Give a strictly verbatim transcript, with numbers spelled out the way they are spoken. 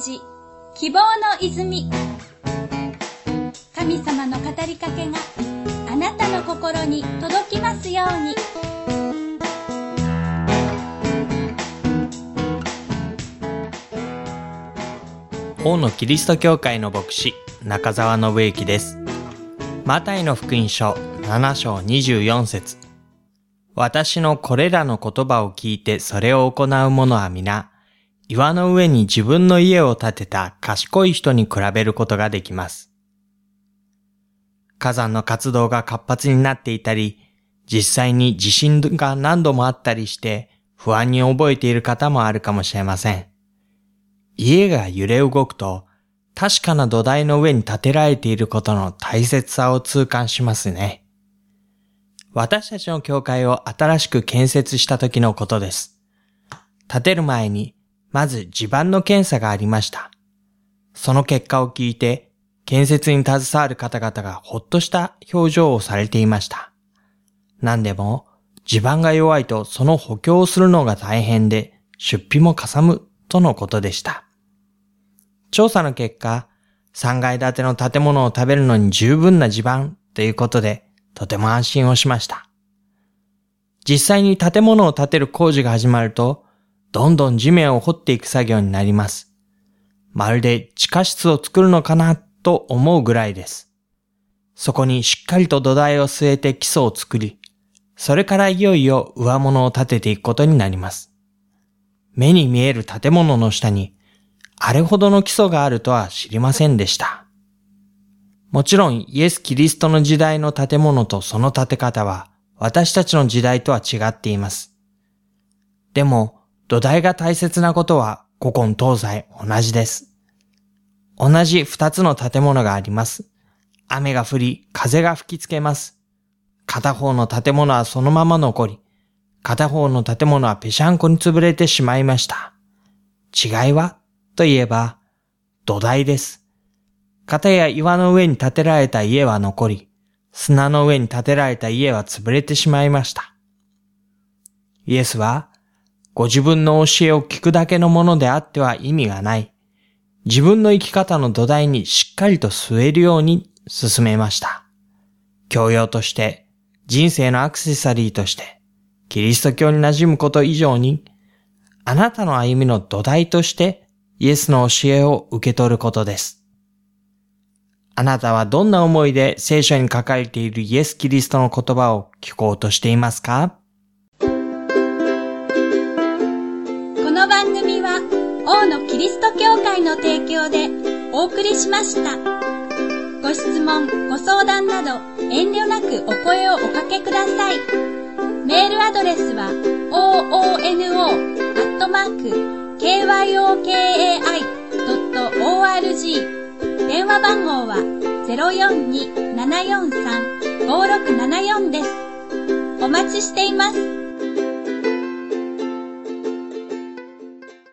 ジ希望の泉。神様の語りかけがあなたの心に届きますように。 大野キリスト教会の牧師中澤信之です。マタイの福音書なな章にじゅうよん節。私のこれらの言葉を聞いてそれを行う者は皆、岩の上に自分の家を建てた賢い人に比べることができます。火山の活動が活発になっていたり、実際に地震が何度もあったりして不安に覚えている方もあるかもしれません。家が揺れ動くと、確かな土台の上に建てられていることの大切さを痛感しますね。私たちの教会を新しく建設した時のことです。建てる前に、まず地盤の検査がありました。その結果を聞いて、建設に携わる方々がほっとした表情をされていました。何でも、地盤が弱いとその補強をするのが大変で、出費もかさむとのことでした。調査の結果、さんがい建ての建物を建てるのに十分な地盤ということで、とても安心をしました。実際に建物を建てる工事が始まると、どんどん地面を掘っていく作業になります。まるで地下室を作るのかなと思うぐらいです。そこにしっかりと土台を据えて基礎を作り、それからいよいよ上物を建てていくことになります。目に見える建物の下に、あれほどの基礎があるとは知りませんでした。もちろんイエス・キリストの時代の建物とその建て方は私たちの時代とは違っています。でも土台が大切なことは古今東西同じです。同じ二つの建物があります。雨が降り風が吹きつけます。片方の建物はそのまま残り、片方の建物はぺしゃんこに潰れてしまいました。違いはといえば土台です。片や岩の上に建てられた家は残り、砂の上に建てられた家は潰れてしまいました。イエスは、ご自分の教えを聞くだけのものであっては意味がない。自分の生き方の土台にしっかりと据えるように進めました。教養として、人生のアクセサリーとして、キリスト教に馴染むこと以上に、あなたの歩みの土台として、イエスの教えを受け取ることです。あなたはどんな思いで聖書に書かれているイエス・キリストの言葉を聞こうとしていますか？ この番組は大野キリスト教会の提供でお送りしました。ご質問、ご相談など遠慮なくお声をおかけください。メールアドレスは オーオーエヌオー アットマーク ケーワイオーケーエーアイ ドット オーアールジー。電話番号は ゼロよんに ななよんさん ごろくななよん です。お待ちしています。